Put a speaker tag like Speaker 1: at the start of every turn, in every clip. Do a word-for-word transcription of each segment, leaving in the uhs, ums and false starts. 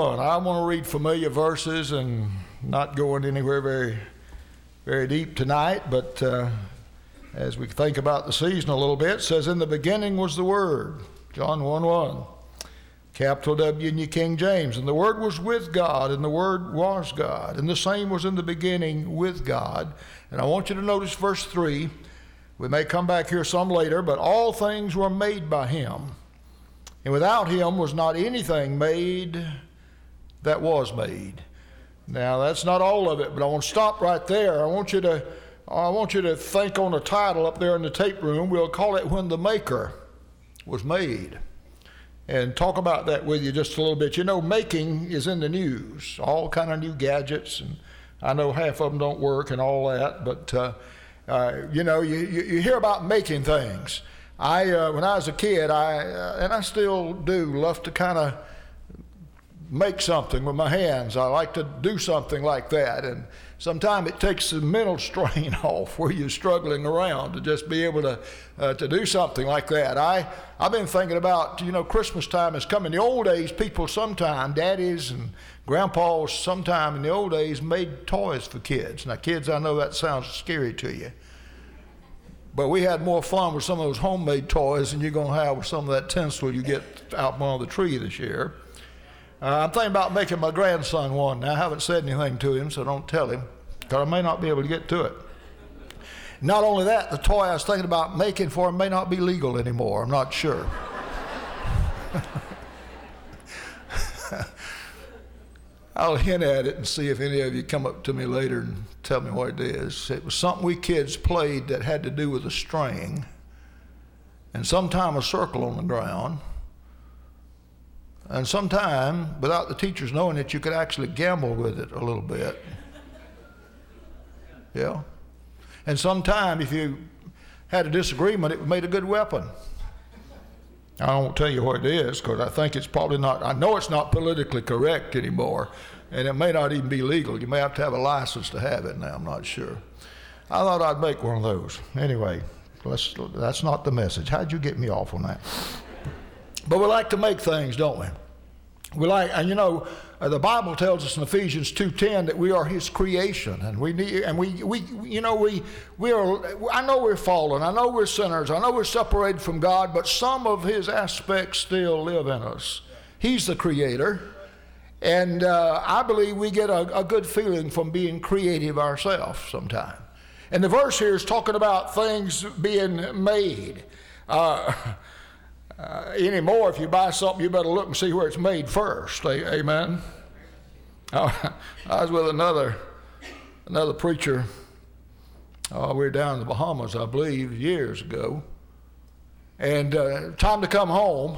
Speaker 1: one. I want to read familiar verses and not going anywhere very, very deep tonight, but uh, as we think about the season a little bit, it says, in the beginning was the Word, John one one, capital W in your King James, and the Word was with God, and the Word was God, and the same was in the beginning with God. And I want you to notice verse three. We may come back here some later, but all things were made by him, and without him was not anything made that was made. Now, that's not all of it, but I want to stop right there. I want you to, I want you to think on a title up there in the tape room. We'll call it When the Maker Was Made, and talk about that with you just a little bit. You know, making is in the news, all kind of new gadgets, and I know half of them don't work and all that, but uh, uh, you know, you, you, you hear about making things. I, uh, when I was a kid, I, uh, and I still do, love to kind of make something with my hands. I like to do something like that, and sometimes it takes the mental strain off where you're struggling around to just be able to uh, to do something like that. I, I've been thinking about, you know, Christmas time is coming. In the old days, people sometime, daddies and grandpas sometime in the old days made toys for kids. Now, kids, I know that sounds scary to you, but we had more fun with some of those homemade toys than you're going to have with some of that tinsel you get out on the tree this year. Uh, I'm thinking about making my grandson one. Now, I haven't said anything to him, so don't tell him, because I may not be able to get to it. Not only that, the toy I was thinking about making for him may not be legal anymore. I'm not sure. I'll hint at it and see if any of you come up to me later and tell me what it is. It was something we kids played that had to do with a string and sometime a circle on the ground. And sometime, without the teachers knowing it, you could actually gamble with it a little bit. Yeah. And sometime, if you had a disagreement, it made a good weapon. I won't tell you what it is, because I think it's probably not, I know it's not politically correct anymore, and it may not even be legal. You may have to have a license to have it now, I'm not sure. I thought I'd make one of those. Anyway, let's, that's not the message. How'd you get me off on that? But we like to make things, don't we? We like, and you know, uh, the Bible tells us in Ephesians two ten that we are His creation, and we need, and we, we, you know, we, we are. I know we're fallen. I know we're sinners. I know we're separated from God, but some of His aspects still live in us. He's the Creator, and uh, I believe we get a, a good feeling from being creative ourselves sometimes. And the verse here is talking about things being made. Uh, Uh, anymore, if you buy something, you better look and see where it's made first. A- amen. I, I was with another another preacher. Uh, we were down in the Bahamas, I believe, years ago. And uh, time to come home.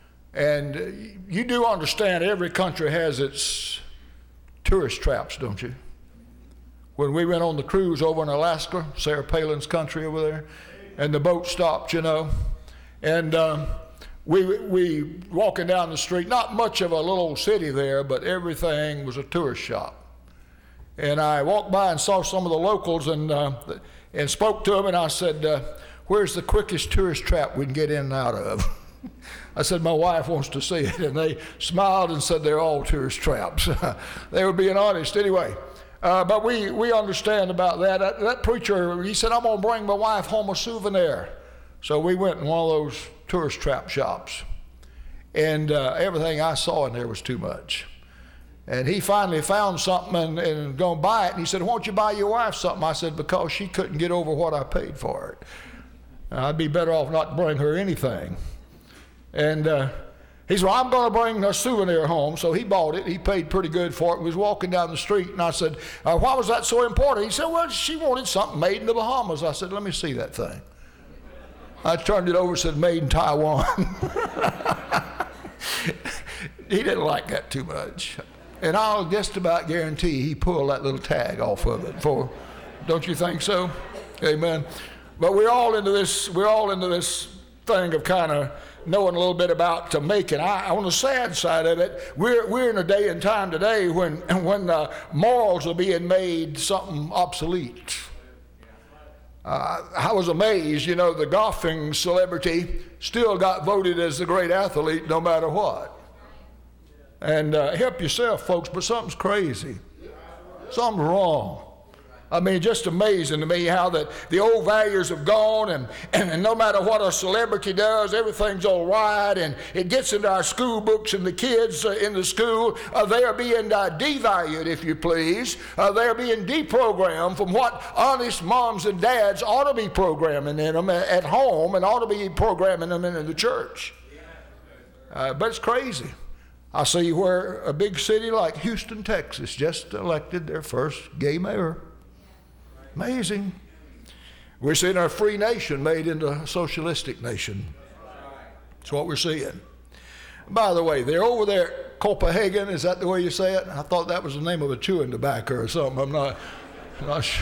Speaker 1: And you do understand every country has its tourist traps, don't you? When we went on the cruise over in Alaska, Sarah Palin's country over there, and the boat stopped, you know, and um, we we walking down the street, not much of a little city there, but everything was a tourist shop. And I walked by and saw some of the locals and uh, and spoke to them, and I said, uh, where's the quickest tourist trap we can get in and out of? I said, my wife wants to see it. And they smiled and said, they're all tourist traps. They were being honest anyway. Uh, but we, we understand about that. that. That preacher, he said, I'm going to bring my wife home a souvenir. So we went in one of those tourist trap shops. And uh, everything I saw in there was too much. And he finally found something and, and going to buy it. And he said, why don't you buy your wife something? I said, because she couldn't get over what I paid for it. I'd be better off not to bring her anything. And uh, he said, well, I'm going to bring a souvenir home. So he bought it. He paid pretty good for it. We was walking down the street, and I said, uh, why was that so important? He said, well, she wanted something made in the Bahamas. I said, let me see that thing. I turned it over and said, made in Taiwan. He didn't like that too much. And I'll just about guarantee he pulled that little tag off of it. For, don't you think so? Amen. But we're all into this, we're all into this thing of kind of knowing a little bit about to make it. I, on the sad side of it, we're we're in a day and time today when when uh, morals are being made something obsolete. Uh, I was amazed, you know, the golfing celebrity still got voted as the great athlete no matter what. And uh, help yourself, folks, but something's crazy. Something's wrong. I mean, just amazing to me how that the old values have gone, and, and, and no matter what a celebrity does, everything's all right, and it gets into our school books, and the kids uh, in the school, uh, they are being uh, devalued, if you please. Uh, they are being deprogrammed from what honest moms and dads ought to be programming in them at home and ought to be programming them in the church. Uh, but it's crazy. I see where a big city like Houston, Texas, just elected their first gay mayor. Amazing. We're seeing our free nation made into a socialistic nation. That's what we're seeing. By the way, they're over there at Copenhagen. Is that the way you say it? I thought that was the name of a chewing tobacco or something. I'm not, I'm not sure.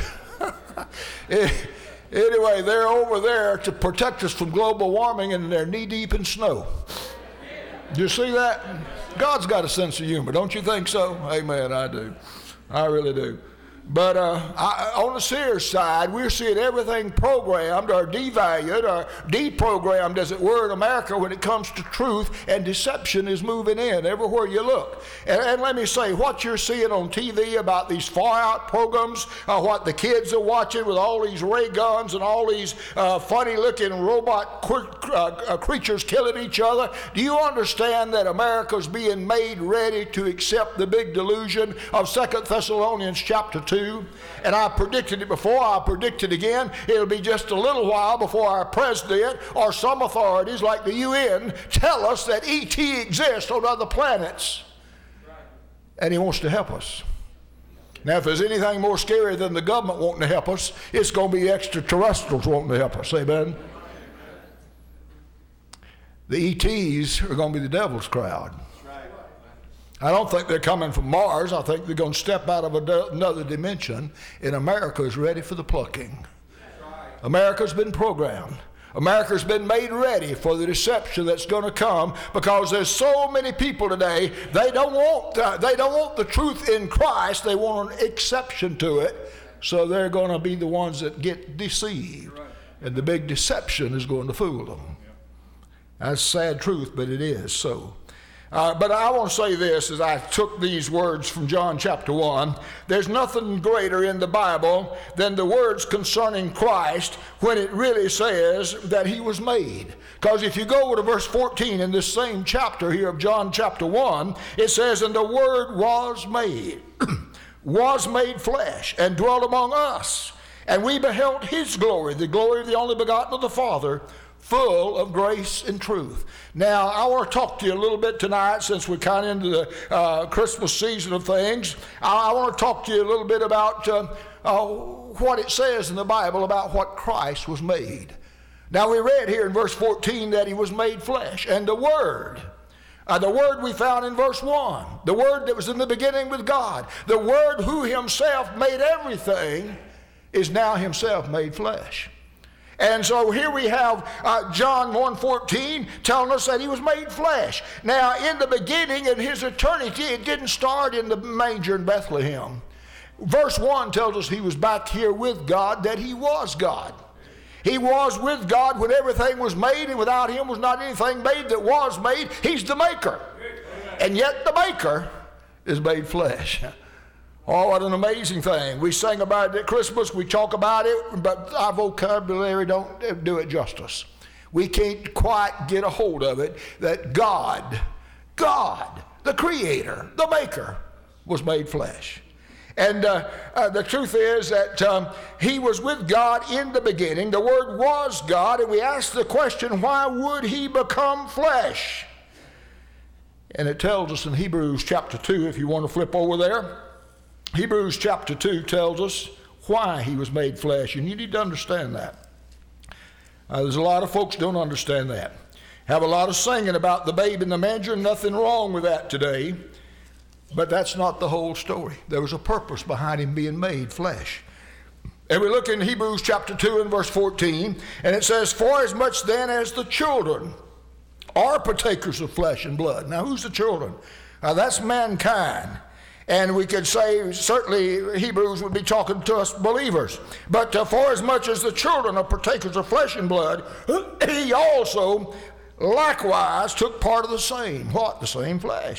Speaker 1: Anyway, they're over there to protect us from global warming, and they're knee-deep in snow. Do you see that? God's got a sense of humor. Don't you think so? Amen, I do. I really do. But uh, I, on the Sears side, we're seeing everything programmed or devalued or deprogrammed, as it were, in America when it comes to truth, and deception is moving in everywhere you look. And, and let me say, what you're seeing on T V about these far-out programs, uh, what the kids are watching with all these ray guns and all these uh, funny-looking robot qu- uh, creatures killing each other, do you understand that America's being made ready to accept the big delusion of Second Thessalonians chapter two? And I predicted it before, I'll predict it again. It'll be just a little while before our president or some authorities like the U N tell us that E T exists on other planets. And he wants to help us. Now, if there's anything more scary than the government wanting to help us, it's going to be extraterrestrials wanting to help us. Amen? The E Ts are going to be the devil's crowd. I don't think they're coming from Mars. I think they're going to step out of another dimension, and America is ready for the plucking. America's been programmed. America's been made ready for the deception that's going to come, because there's so many people today, they don't want uh, they don't want the truth in Christ. They want an exception to it, so they're going to be the ones that get deceived, and the big deception is going to fool them. That's sad truth, but it is so. Uh, but I want to say this as I took these words from John chapter one. There's nothing greater in the Bible than the words concerning Christ when it really says that he was made. Because if you go to verse fourteen in this same chapter here of John chapter one, it says, "And the Word was made, was made flesh, and dwelt among us. And we beheld his glory, the glory of the only begotten of the Father, full of grace and truth." Now, I want to talk to you a little bit tonight, since we're kind of into the uh, Christmas season of things. I, I want to talk to you a little bit about uh, uh, what it says in the Bible about what Christ was made. Now, we read here in verse fourteen that he was made flesh, and the Word, uh, the Word we found in verse one, the Word that was in the beginning with God, the Word who himself made everything, is now himself made flesh. And so here we have uh, John one fourteen telling us that he was made flesh. Now, in the beginning, in his eternity, it didn't start in the manger in Bethlehem. Verse one tells us he was back here with God, that he was God. He was with God when everything was made, and without him was not anything made that was made. He's the maker. And yet the maker is made flesh. Oh, what an amazing thing. We sing about it at Christmas, we talk about it, but our vocabulary don't do it justice. We can't quite get a hold of it, that God, God, the Creator, the Maker, was made flesh. And uh, uh, the truth is that um, he was with God in the beginning. The Word was God, and we ask the question, why would he become flesh? And it tells us in Hebrews chapter two, if you want to flip over there, Hebrews chapter two tells us why he was made flesh, and you need to understand that. Uh, there's a lot of folks don't understand that. Have a lot of singing about the babe in the manger, nothing wrong with that today, but that's not the whole story. There was a purpose behind him being made flesh. And we look in Hebrews chapter two and verse fourteen, and it says, "For as much then as the children are partakers of flesh and blood." Now, who's the children? Uh, that's mankind. And we could say, certainly, Hebrews would be talking to us believers. But uh, for as much as the children are partakers of flesh and blood, he also likewise took part of the same. What? The same flesh.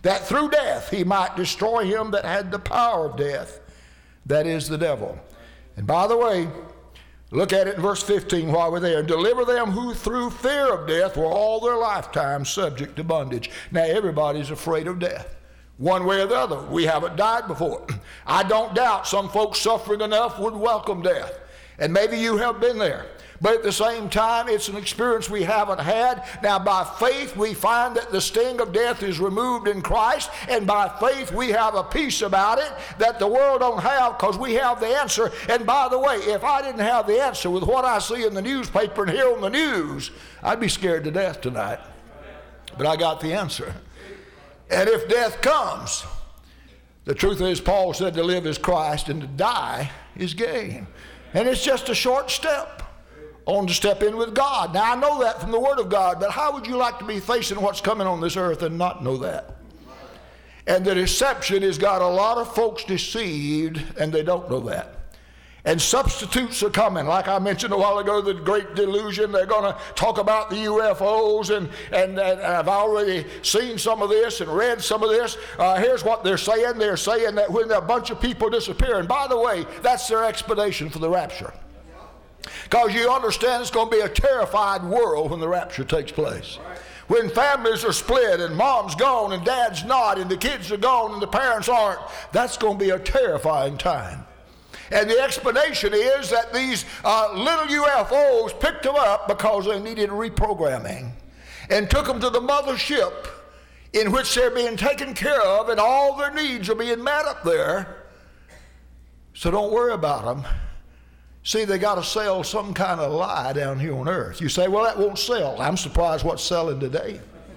Speaker 1: that through death he might destroy him that had the power of death, that is the devil. And by the way, look at it in verse fifteen while we're there. And deliver them who through fear of death were all their lifetime subject to bondage. Now everybody's afraid of death, one way or the other. We haven't died before. I don't doubt some folks suffering enough would welcome death. And maybe you have been there. But at the same time, it's an experience we haven't had. Now, by faith, we find that the sting of death is removed in Christ. And by faith, we have a peace about it that the world don't have, because we have the answer. And by the way, if I didn't have the answer with what I see in the newspaper and hear on the news, I'd be scared to death tonight. But I got the answer. And if death comes, the truth is, Paul said to live is Christ and to die is gain. And it's just a short step on to step in with God. Now, I know that from the Word of God, but how would you like to be facing what's coming on this earth and not know that? And the deception has got a lot of folks deceived, and they don't know that. And substitutes are coming. Like I mentioned a while ago, the great delusion. They're going to talk about the U F Os, and, and, and I've already seen some of this and read some of this. Uh, here's what they're saying. They're saying that when a bunch of people disappear, and by the way, that's their explanation for the rapture. Because you understand it's going to be a terrified world when the rapture takes place. When families are split and mom's gone and dad's not and the kids are gone and the parents aren't, that's going to be a terrifying time. And the explanation is that these uh, little U F Os picked them up because they needed reprogramming and took them to the mothership in which they're being taken care of, and all their needs are being met up there. So don't worry about them. See, they got to sell some kind of lie down here on earth. You say, well, that won't sell. I'm surprised what's selling today.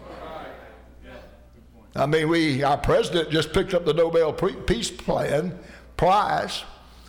Speaker 1: I mean, we, our president just picked up the Nobel Peace Plan Prize,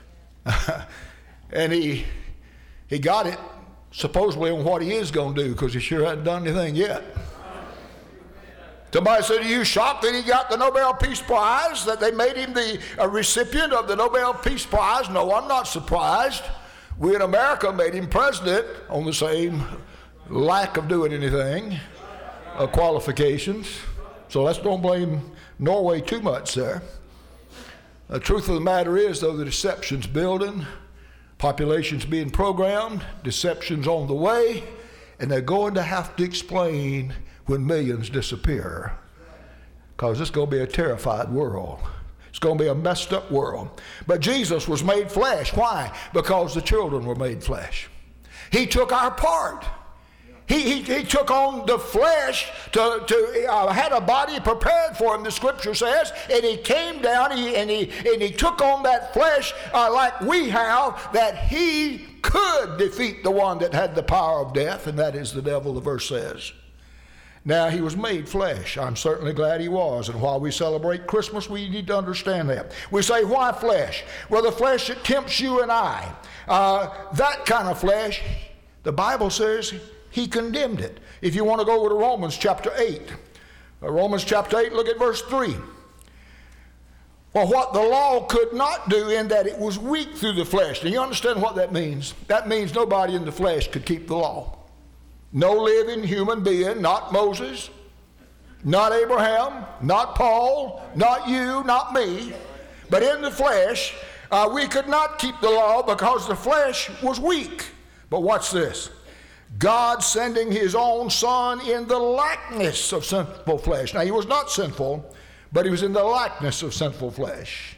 Speaker 1: and he he got it supposedly on what he is going to do, because he sure hasn't done anything yet. Somebody said, are you shocked that he got the Nobel Peace Prize, that they made him the a recipient of the Nobel Peace Prize? No, I'm not surprised. We in America made him president on the same lack of doing anything, uh, qualifications. So let's don't blame Norway too much there. The truth of the matter is, though, the deception's building, population's being programmed, deception's on the way, and they're going to have to explain when millions disappear, because it's going to be a terrified world. It's going to be a messed up world. But Jesus was made flesh. Why? Because the children were made flesh. He took our part. He, he, he took on the flesh, to, to uh, had a body prepared for him, the scripture says, and he came down he, and, he, and he took on that flesh uh, like we have, that he could defeat the one that had the power of death, and that is the devil, the verse says. Now, he was made flesh. I'm certainly glad he was. And while we celebrate Christmas, we need to understand that. We say, why flesh? Well, the flesh that tempts you and I, uh, that kind of flesh, the Bible says he condemned it. If you want to go over to Romans chapter eight, uh, Romans chapter eight, look at verse three. Well, what the law could not do, in that it was weak through the flesh. Do you understand what that means? That means nobody in the flesh could keep the law. No living human being, not Moses, not Abraham, not Paul, not you, not me, but in the flesh, uh, we could not keep the law because the flesh was weak. But watch this. God sending his own son in the likeness of sinful flesh. Now, he was not sinful, but he was in the likeness of sinful flesh.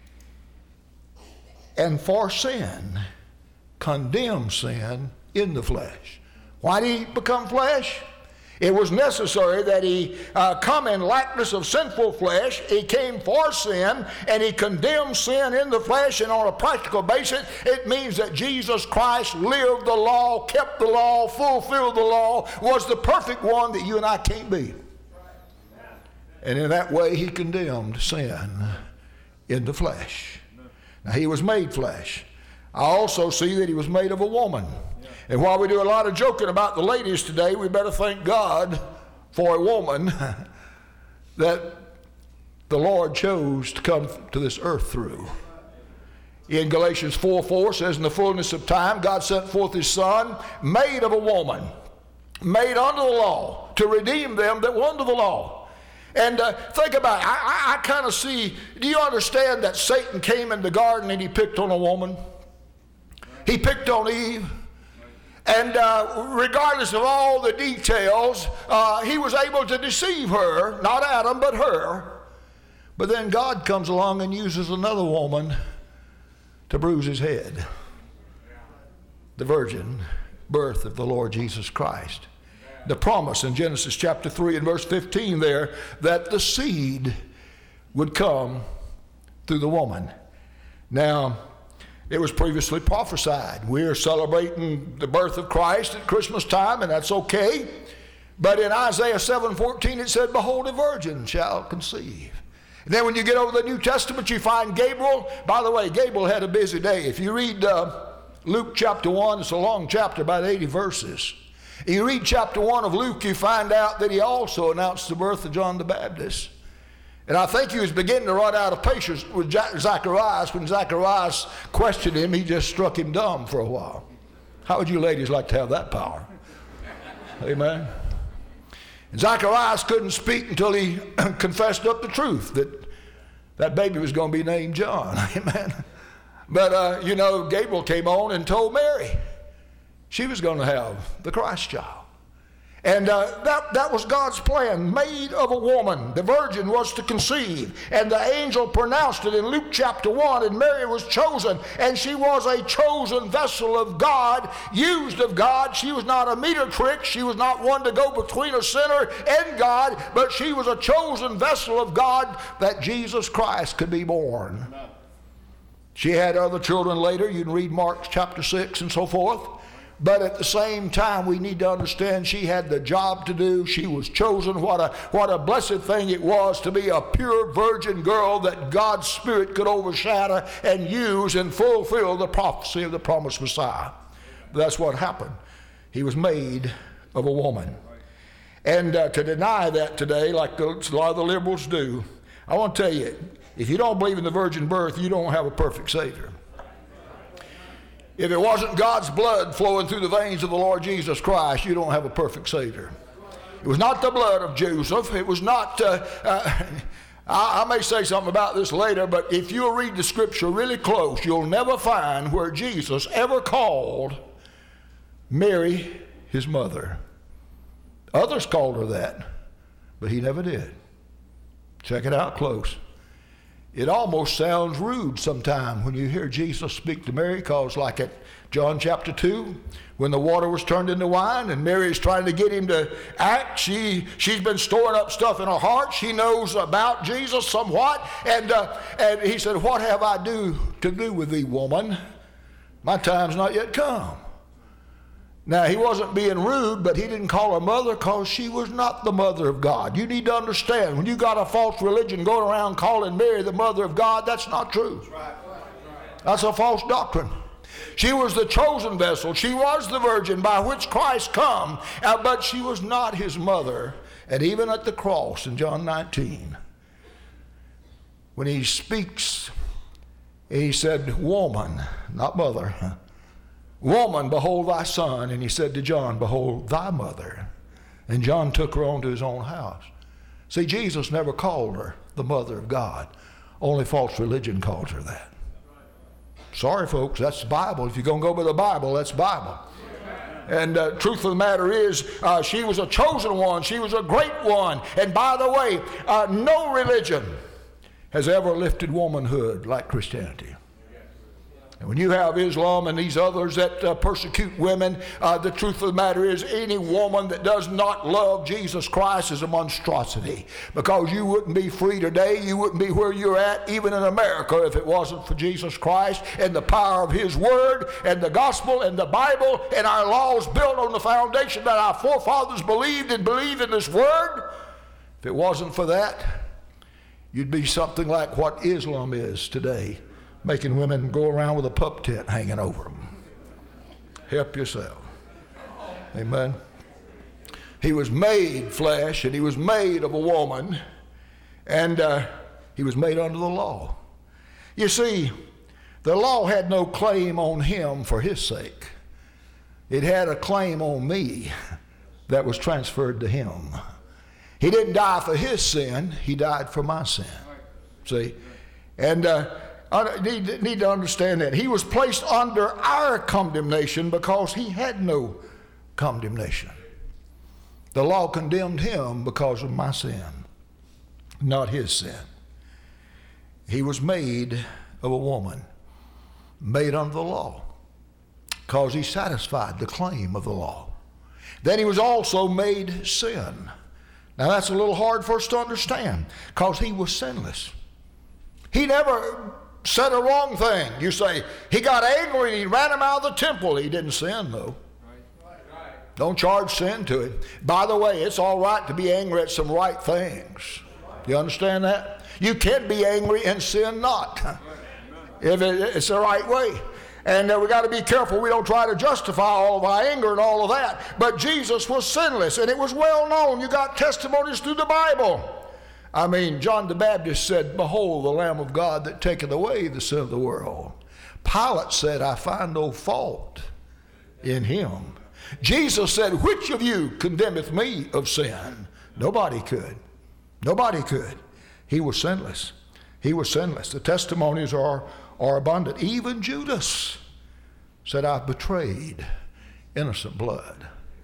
Speaker 1: And for sin, condemned sin in the flesh. Why did he become flesh? It was necessary that he uh, come in likeness of sinful flesh. He came for sin, and he condemned sin in the flesh. And on a practical basis, it means that Jesus Christ lived the law, kept the law, fulfilled the law, was the perfect one that you and I can't be. And in that way, he condemned sin in the flesh. Now, he was made flesh. I also see that he was made of a woman. And while we do a lot of joking about the ladies today, we better thank God for a woman that the Lord chose to come to this earth through. In Galatians four four says, in the fullness of time, God sent forth his son, made of a woman, made under the law, to redeem them that were under the law. And uh, think about it. I, I, I kind of see, do you understand that Satan came in the garden and he picked on a woman? He picked on Eve. And uh, regardless of all the details, uh, he was able to deceive her, not Adam, but her. But then God comes along and uses another woman to bruise his head. The virgin birth of the Lord Jesus Christ. The promise in Genesis chapter three and verse fifteen there, that the seed would come through the woman. Now, it was previously prophesied. We're celebrating the birth of Christ at Christmas time, and that's okay. But in Isaiah seven fourteen it said, behold, a virgin shall conceive. And then when you get over the New Testament, you find Gabriel. By the way, Gabriel had a busy day. If you read uh, Luke chapter one, it's a long chapter, about eighty verses. You read chapter one of Luke, you find out that he also announced the birth of John the Baptist. And I think he was beginning to run out of patience with Zacharias. When Zacharias questioned him, he just struck him dumb for a while. How would you ladies like to have that power? Amen. And Zacharias couldn't speak until he confessed up the truth that that baby was going to be named John. Amen. But, uh, you know, Gabriel came on and told Mary she was going to have the Christ child. And uh, that, that was God's plan, made of a woman. The virgin was to conceive. And the angel pronounced it in Luke chapter one, and Mary was chosen. And she was a chosen vessel of God, used of God. She was not a meter trick. She was not one to go between a sinner and God, but she was a chosen vessel of God that Jesus Christ could be born. Amen. She had other children later. You can read Mark chapter six and so forth. But at the same time, we need to understand she had the job to do. She was chosen. What a, what a blessed thing it was to be a pure virgin girl that God's Spirit could overshadow and use and fulfill the prophecy of the promised Messiah. That's what happened. He was made of a woman. And uh, to deny that today, like the, a lot of the liberals do, I want to tell you, if you don't believe in the virgin birth, you don't have a perfect Savior. If it wasn't God's blood flowing through the veins of the Lord Jesus Christ, you don't have a perfect Savior. It was not the blood of Joseph. It was not, uh, uh, I, I may say something about this later, but if you'll read the scripture really close, you'll never find where Jesus ever called Mary his mother. Others called her that, but he never did. Check it out close. It almost sounds rude sometimes when you hear Jesus speak to Mary, because like at John chapter two, when the water was turned into wine and Mary's trying to get him to act, she, she's been storing up stuff in her heart. She knows about Jesus somewhat. And, uh, and he said, what have I do to do with thee, woman? My time's not yet come. Now, he wasn't being rude, but he didn't call her mother because she was not the mother of God. You need to understand, when you got a false religion going around calling Mary the mother of God, that's not true. That's a false doctrine. She was the chosen vessel. She was the virgin by which Christ come, uh, but she was not his mother. And even at the cross in John nineteen, when he speaks, he said, woman, not mother, woman, behold thy son. And he said to John, behold thy mother. And John took her on to his own house. See, Jesus never called her the mother of God. Only false religion calls her that. Sorry, folks, that's the Bible. If you're going to go by the Bible, that's the Bible. And uh, truth of the matter is, uh, she was a chosen one. She was a great one. And by the way, uh, no religion has ever lifted womanhood like Christianity. And when you have Islam and these others that uh, persecute women, uh, the truth of the matter is any woman that does not love Jesus Christ is a monstrosity. Because you wouldn't be free today, you wouldn't be where you're at, even in America, if it wasn't for Jesus Christ and the power of his word and the gospel and the Bible and our laws built on the foundation that our forefathers believed and believe in this word. If it wasn't for that, you'd be something like what Islam is today, making women go around with a pup tent hanging over them. Help yourself. Amen. He was made flesh, and he was made of a woman, and uh, he was made under the law. You see, the law had no claim on him for his sake. It had a claim on me that was transferred to him. He didn't die for his sin. He died for my sin. See? And uh, I need, need to understand that. He was placed under our condemnation because he had no condemnation. The law condemned him because of my sin, not his sin. He was made of a woman, made under the law, because he satisfied the claim of the law. Then he was also made sin. Now that's a little hard for us to understand, because he was sinless. He never said a wrong thing. You say, he got angry and he ran him out of the temple. He didn't sin, though. Don't charge sin to him. By the way, it's all right to be angry at some right things. You understand that? You can be angry and sin not, if it's the right way. And uh, we got to be careful we don't try to justify all of our anger and all of that. But Jesus was sinless, and it was well known. You got testimonies through the Bible. I mean, John the Baptist said, "Behold, the Lamb of God that taketh away the sin of the world." Pilate said, "I find no fault in him." Jesus said, "Which of you condemneth me of sin?" Nobody could. Nobody could. He was sinless. He was sinless. The testimonies are, are abundant. Even Judas said, "I've betrayed innocent blood."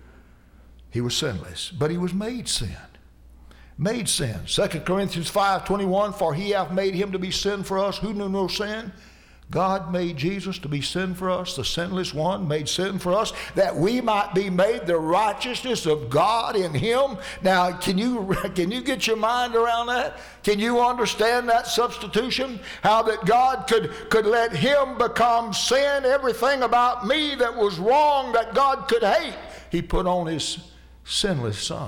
Speaker 1: He was sinless, but he was made sin. Made sin. Second Corinthians five twenty-one, "For he hath made him to be sin for us who knew no sin." God made Jesus to be sin for us, the sinless one made sin for us, that we might be made the righteousness of God in him. Now, can you, can you get your mind around that? Can you understand that substitution? How that God could, could let him become sin, everything about me that was wrong that God could hate, he put on his sinless son.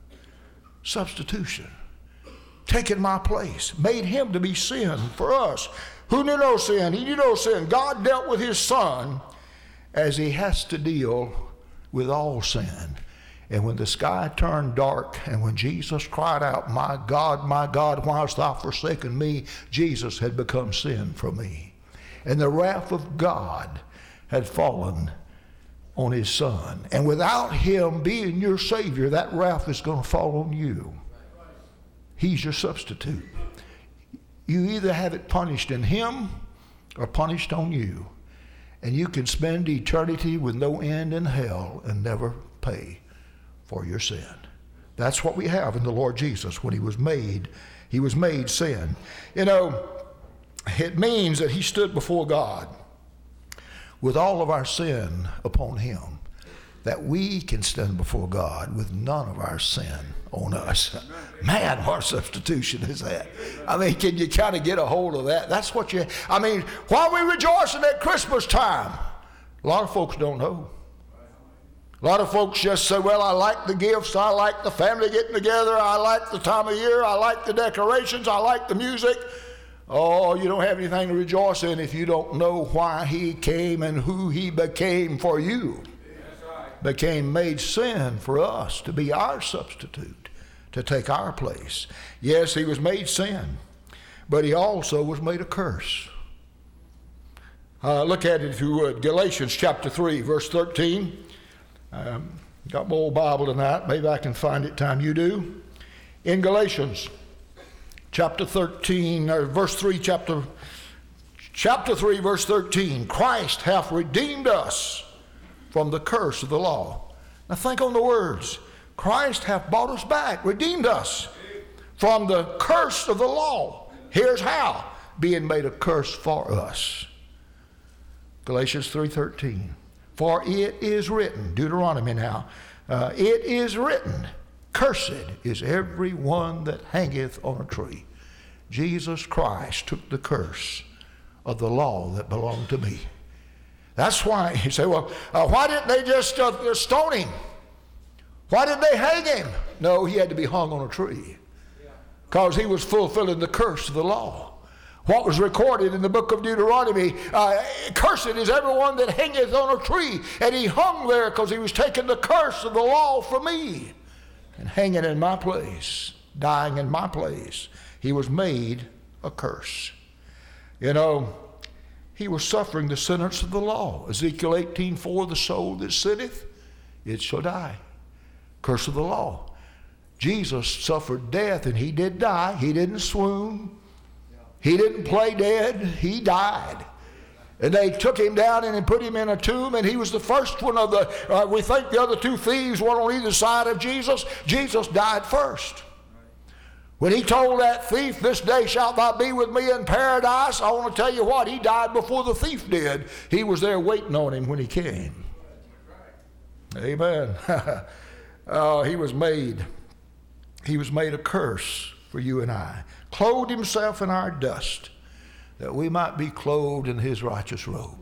Speaker 1: Substitution. Taking my place. Made him to be sin for us. Who knew no sin? He knew no sin. God dealt with his son as he has to deal with all sin. And when the sky turned dark and when Jesus cried out, "My God, my God, why hast thou forsaken me?" Jesus had become sin for me. And the wrath of God had fallen on his son. And without him being your Savior, that wrath is going to fall on you. He's your substitute. You either have it punished in him or punished on you. And you can spend eternity with no end in hell and never pay for your sin. That's what we have in the Lord Jesus when he was made. He was made sin. You know, it means that he stood before God with all of our sin upon him, that we can stand before God with none of our sin on us. Man, what substitution is that? I mean, can you kind of get a hold of that? That's what you, I mean, why are we rejoicing at Christmas time? A lot of folks don't know. A lot of folks just say, "Well, I like the gifts, I like the family getting together, I like the time of year, I like the decorations, I like the music." Oh, you don't have anything to rejoice in if you don't know why he came and who he became for you. Became made sin for us to be our substitute, to take our place. Yes, he was made sin, but he also was made a curse. Uh, look at it if you would. Galatians chapter three, verse thirteen. Um, got my old Bible tonight. Maybe I can find it time you do. In Galatians chapter thirteen, or verse three, chapter, chapter three, verse thirteen. "Christ hath redeemed us from the curse of the law." Now think on the words. Christ hath bought us back, redeemed us from the curse of the law. Here's how. Being made a curse for us. Galatians three thirteen. "For it is written," Deuteronomy now, uh, "it is written, cursed is every one that hangeth on a tree." Jesus Christ took the curse of the law that belonged to me. That's why you say, "Well, uh, why didn't they just uh, stone him? Why did they hang him?" No, he had to be hung on a tree because he was fulfilling the curse of the law. What was recorded in the book of Deuteronomy, uh, "Cursed is everyone that hangeth on a tree." And he hung there because he was taking the curse of the law for me and hanging in my place, dying in my place. He was made a curse. You know, he was suffering the sentence of the law. Ezekiel eighteen four, "The soul that sinneth, it shall die." Curse of the law. Jesus suffered death, and he did die. He didn't swoon. He didn't play dead. He died. And they took him down and put him in a tomb, and he was the first one of the, uh, we think the other two thieves were on either side of Jesus. Jesus died first. When he told that thief, this day shalt thou be with me in paradise, I want to tell you what, he died before the thief did. He was there waiting on him when he came. Amen. uh, he was made, he was made a curse for you and I. Clothed himself in our dust, that we might be clothed in his righteous robe.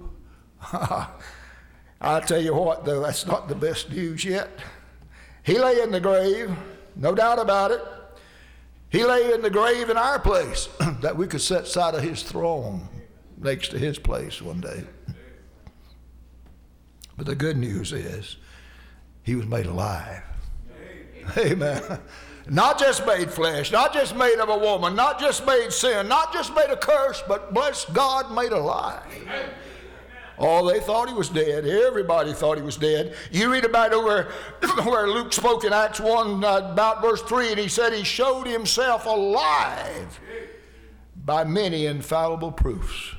Speaker 1: I tell you what, though, that's not the best news yet. He lay in the grave, no doubt about it. He lay in the grave in our place, that we could sit side of his throne next to his place one day. But the good news is, he was made alive. Amen. Not just made flesh, not just made of a woman, not just made sin, not just made a curse, but bless God, made alive. Oh, they thought he was dead. Everybody thought he was dead. You read about it where, where Luke spoke in Acts one, uh, about verse three, and he said he showed himself alive by many infallible proofs.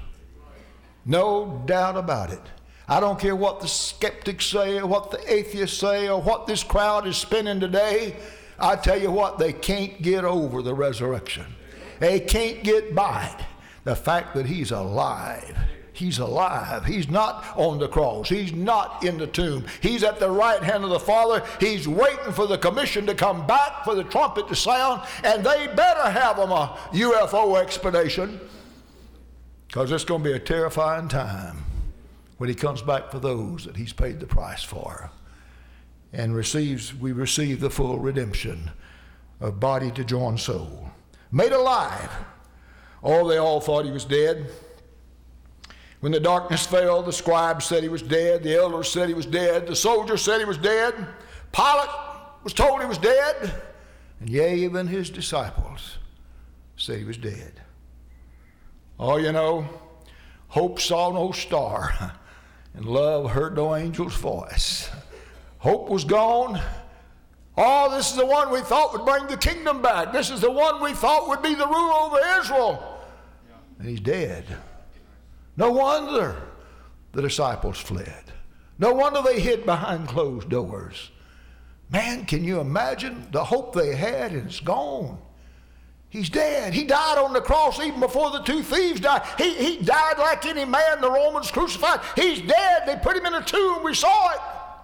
Speaker 1: No doubt about it. I don't care what the skeptics say or what the atheists say or what this crowd is spinning today. I tell you what, they can't get over the resurrection. They can't get by it. The fact that he's alive. He's alive. He's not on the cross. He's not in the tomb. He's at the right hand of the Father. He's waiting for the commission to come back, for the trumpet to sound, and they better have him a U F O expedition, because it's going to be a terrifying time when he comes back for those that he's paid the price for. And receives, we receive the full redemption of body to join soul. Made alive. Oh, they all thought he was dead. When the darkness fell, the scribes said he was dead. The elders said he was dead. The soldiers said he was dead. Pilate was told he was dead. And yea, even his disciples said he was dead. Oh, you know, hope saw no star, and love heard no angel's voice. Hope was gone. Oh, this is the one we thought would bring the kingdom back. This is the one we thought would be the ruler over Israel. And he's dead. No wonder the disciples fled. No wonder they hid behind closed doors. Man, can you imagine the hope they had, and it's gone. He's dead. He died on the cross even before the two thieves died. He, he died like any man the Romans crucified. He's dead. They put him in a tomb. We saw it.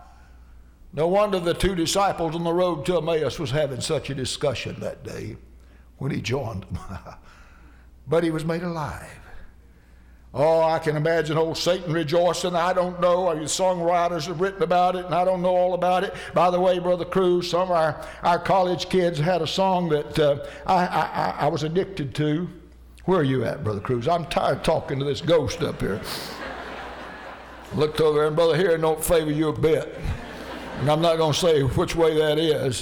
Speaker 1: No wonder the two disciples on the road to Emmaus was having such a discussion that day when he joined them. But he was made alive. Oh, I can imagine old Satan rejoicing. I don't know. The songwriters have written about it, and I don't know all about it. By the way, Brother Cruz, some of our, our college kids had a song that uh, I, I, I was addicted to. Where are you at, Brother Cruz? I'm tired of talking to this ghost up here. Looked over there, and Brother Heron don't favor you a bit. And I'm not going to say which way that is.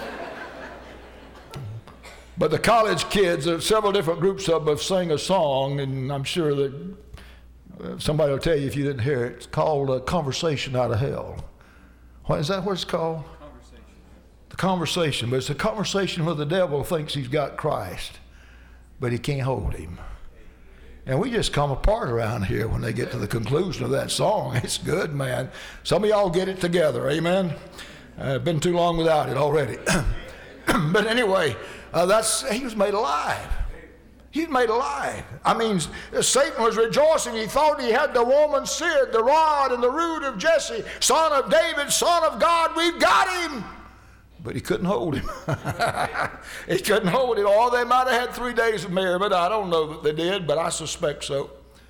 Speaker 1: But the college kids, there are several different groups of them, have sang a song, and I'm sure that somebody will tell you if you didn't hear it. It's called uh, Conversation Out of Hell. What, is that what it's called? Conversation. The conversation. But it's a conversation where the devil thinks he's got Christ, but he can't hold him. And we just come apart around here when they get to the conclusion of that song. It's good, man. Some of y'all get it together, amen? I've uh, been too long without it already. But anyway, uh, that's he was made alive. He's made alive. I mean, Satan was rejoicing. He thought he had the woman Sid, the rod and the root of Jesse, son of David, son of God. We've got him. But he couldn't hold him. He couldn't hold him. Oh, they might have had three days of merriment. I don't know that they did, but I suspect so.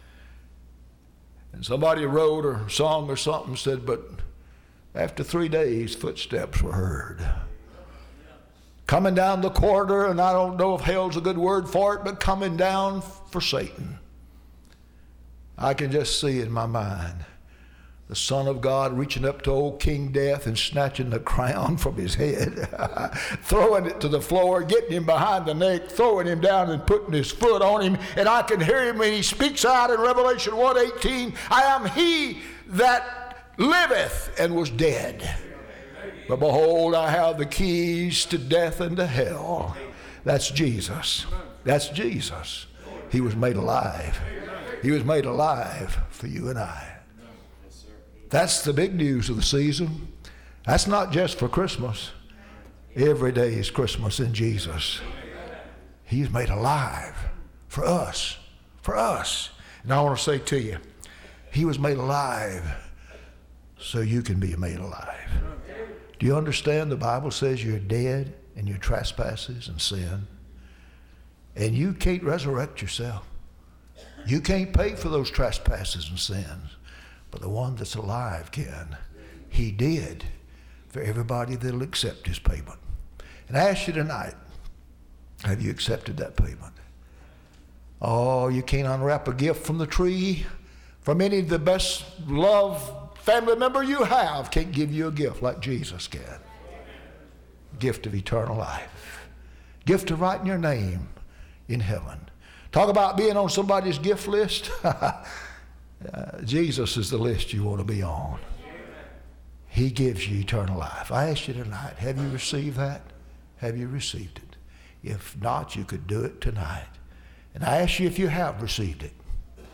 Speaker 1: And somebody wrote or sung or something, said, but after three days, footsteps were heard. Coming down the corridor, and I don't know if hell's a good word for it, but coming down for Satan. I can just see in my mind the Son of God reaching up to old King Death and snatching the crown from his head, throwing it to the floor, getting him behind the neck, throwing him down and putting his foot on him. And I can hear him when he speaks out in Revelation one eighteen, I am he that liveth and was dead. But behold, I have the keys to death and to hell. That's Jesus. That's Jesus. He was made alive. He was made alive for you and I. That's the big news of the season. That's not just for Christmas. Every day is Christmas in Jesus. He's made alive for us. For us. And I want to say to you, he was made alive so you can be made alive. Do you understand the Bible says you're dead in your trespasses and sin? And you can't resurrect yourself. You can't pay for those trespasses and sins. But the one that's alive can. He did for everybody that'll accept his payment. And I ask you tonight, have you accepted that payment? Oh, you can't unwrap a gift from the tree. From any of the best loved family member you have can't give you a gift like Jesus can. Gift of eternal life. Gift of writing your name in heaven. Talk about being on somebody's gift list. uh, Jesus is the list you want to be on. He gives you eternal life. I ask you tonight, have you received that? Have you received it? If not, you could do it tonight. And I ask you if you have received it.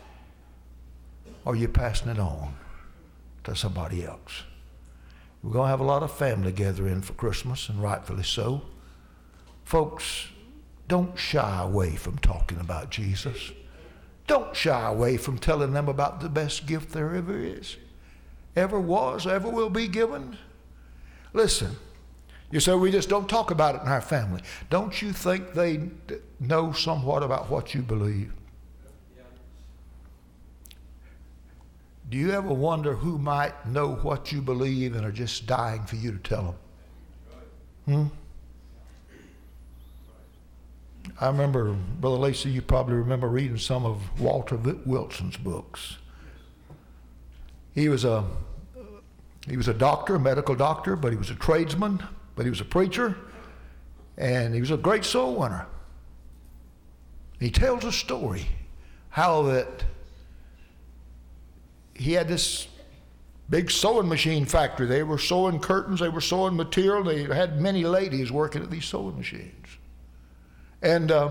Speaker 1: Or you're passing it on to somebody else. We're going to have a lot of family gathering for Christmas, and rightfully so. Folks, don't shy away from talking about Jesus. Don't shy away from telling them about the best gift there ever is, ever was, ever will be given. Listen, you say we just don't talk about it in our family. Don't you think they know somewhat about what you believe? Do you ever wonder who might know what you believe and are just dying for you to tell them? Hmm? I remember, Brother Lacey, you probably remember reading some of Walter Wilson's books. He was a he was a doctor, a medical doctor, but he was a tradesman, but he was a preacher, and he was a great soul winner. He tells a story how that he had this big sewing machine factory. They were sewing curtains, they were sewing material, they had many ladies working at these sewing machines. And uh,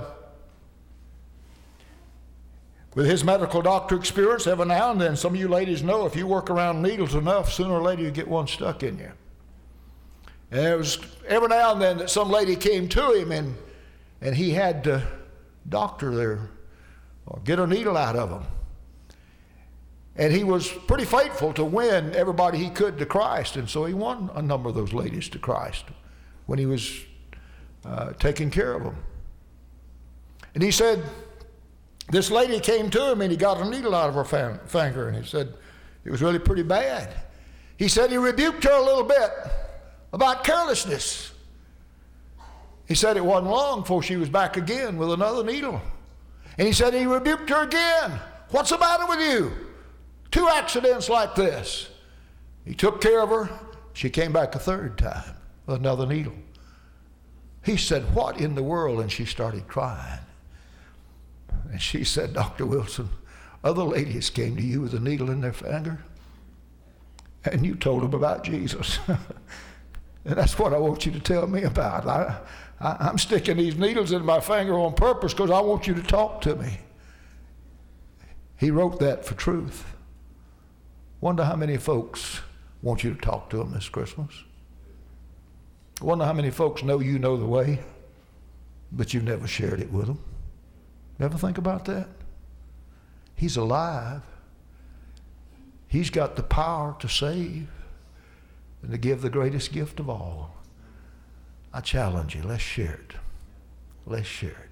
Speaker 1: with his medical doctor experience, every now and then, some of you ladies know if you work around needles enough, sooner or later you get one stuck in you. And it was every now and then that some lady came to him and, and he had to doctor their, or get a needle out of them. And he was pretty faithful to win everybody he could to Christ. And so he won a number of those ladies to Christ when he was uh, taking care of them. And he said, this lady came to him and he got a needle out of her fam- finger. And he said, it was really pretty bad. He said he rebuked her a little bit about carelessness. He said it wasn't long before she was back again with another needle. And he said he rebuked her again. What's the matter with you? Two accidents like this. He took care of her. She came back a third time with another needle. He said, what in the world? And she started crying. And she said, Doctor Wilson, other ladies came to you with a needle in their finger, and you told them about Jesus. And that's what I want you to tell me about. I, I, I'm sticking these needles in my finger on purpose because I want you to talk to me. He wrote that for truth. Wonder how many folks want you to talk to them this Christmas. Wonder how many folks know you know the way, but you've never shared it with them. Never think about that? He's alive. He's got the power to save and to give the greatest gift of all. I challenge you, let's share it. Let's share it.